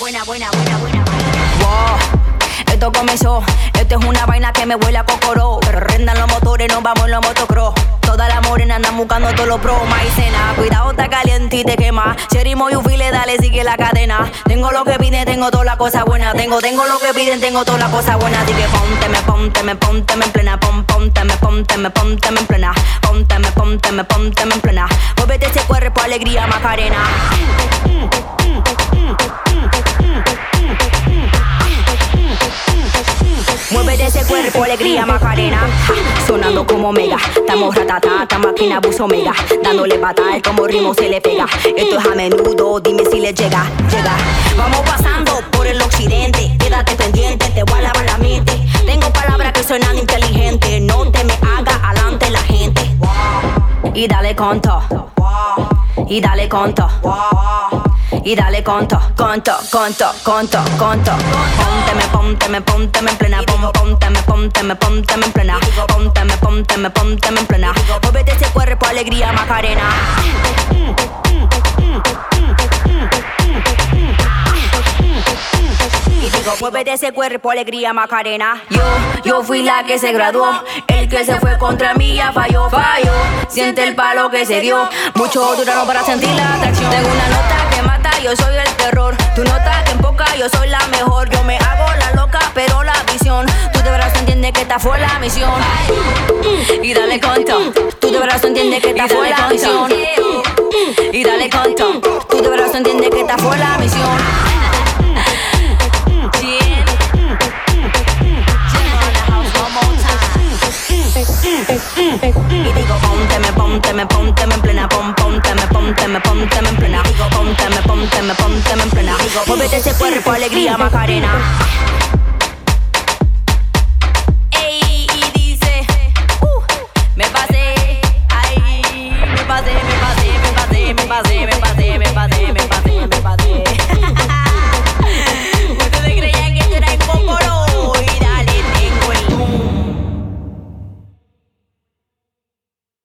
Wow, esto comenzó, esto es una vaina que me huele a cocoró. Pero rendan los motores, nos vamos en los motocross. Todas las morenas andan buscando todos los pros. Maicena, cuidado, está caliente y te quema. Cherry Moyufile, dale, sigue la cadena. Tengo lo que piden, tengo toda la cosa buena. Tengo lo que piden, tengo toda la cosa buena. Así que pónteme en plena. Pónteme en plena. Pónteme en plena. Muévete ese cuerpo, alegría, Macarena. Muévete ese cuerpo, alegría, Macarena. Sonando como mega, estamos ratata, esta máquina buzo mega. Dándole patada, como ritmo se le pega. Esto es a menudo, dime si le llega. Vamos pasando por el occidente. Quédate pendiente, te voy a lavar la mente. Tengo palabras que suenan inteligentes. No te me haga alante la gente. Y dale conto. Y dale conto. Y dale conto. Pónteme en plena. Pónteme en plena. Pónteme en plena. Muévete ese cuerpo, alegría, Macarena. Y digo, muévete ese cuerpo, alegría, Macarena. Yo fui la que se graduó. El que se fue contra mí ya falló. Siente el palo que se dio. Mucho duraron para sentir la atracción. Tengo una nota que mata, yo soy el terror. Tu nota que empoca, yo soy la mejor. Yo me hago la loca, pero la visión. Tú de verdad entiendes que esta fue la misión. Y dale conto. Tú de verdad entiendes que esta fue la misión. Y dale conto. Tú de verdad entiendes que esta fue la misión. Y digo, pónteme en plena. Pónteme en plena. Digo, pónteme en plena. Muévete ese cuerpo, alegría, Macarena.